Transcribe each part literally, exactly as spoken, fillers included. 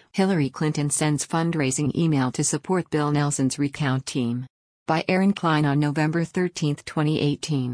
Hillary Clinton sends fundraising email to support Bill Nelson's recount team. By Aaron Klein on November thirteenth, twenty eighteen.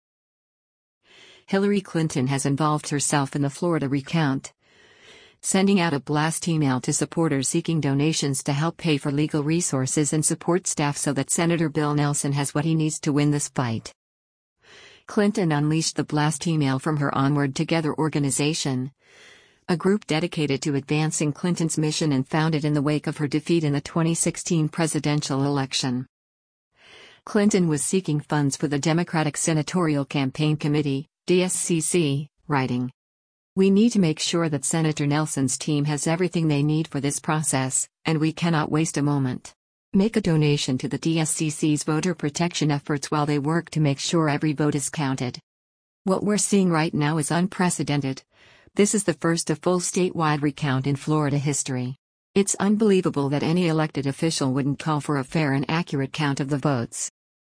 Hillary Clinton has involved herself in the Florida recount, sending out a blast email to supporters seeking donations to help pay for legal resources and support staff so that Senator Bill Nelson has what he needs to win this fight. Clinton unleashed the blast email from her Onward Together organization, a group dedicated to advancing Clinton's mission and founded in the wake of her defeat in the twenty sixteen presidential election. Clinton was seeking funds for the Democratic Senatorial Campaign Committee, D S C C, writing, "We need to make sure that Senator Nelson's team has everything they need for this process, and we cannot waste a moment. Make a donation to the D S C C's voter protection efforts while they work to make sure every vote is counted. What we're seeing right now is unprecedented. This is the first of full statewide recount in Florida history. It's unbelievable that any elected official wouldn't call for a fair and accurate count of the votes."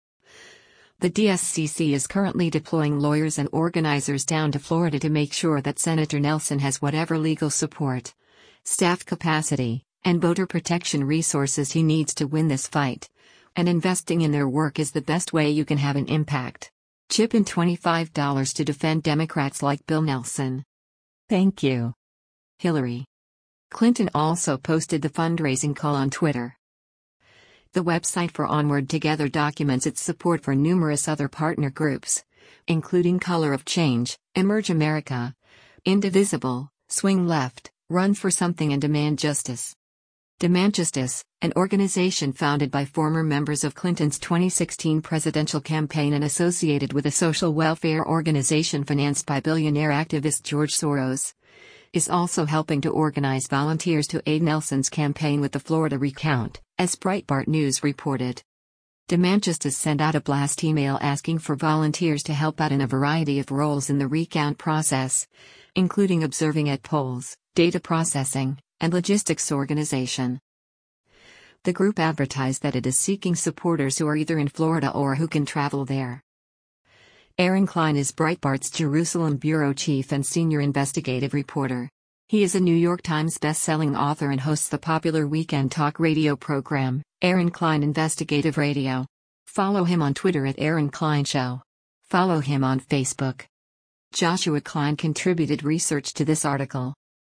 The D S C C is currently deploying lawyers and organizers down to Florida to make sure that Senator Nelson has whatever legal support, staff capacity, and voter protection resources he needs to win this fight. And investing in their work is the best way you can have an impact. Chip in twenty-five dollars to defend Democrats like Bill Nelson. Thank you, Hillary. Clinton also posted the fundraising call on Twitter. The website for Onward Together documents its support for numerous other partner groups, including Color of Change, Emerge America, Indivisible, Swing Left, Run for Something and Demand Justice. Demand Justice, an organization founded by former members of Clinton's twenty sixteen presidential campaign and associated with a social welfare organization financed by billionaire activist George Soros, is also helping to organize volunteers to aid Nelson's campaign with the Florida recount, as Breitbart News reported. Demand Justice sent out a blast email asking for volunteers to help out in a variety of roles in the recount process, including observing at polls, data processing, and logistics organization. The group advertised that it is seeking supporters who are either in Florida or who can travel there. Aaron Klein is Breitbart's Jerusalem bureau chief and senior investigative reporter. He is a New York Times best-selling author and hosts the popular weekend talk radio program, Aaron Klein Investigative Radio. Follow him on Twitter at Aaron Klein Show. Follow him on Facebook. Joshua Klein contributed research to this article.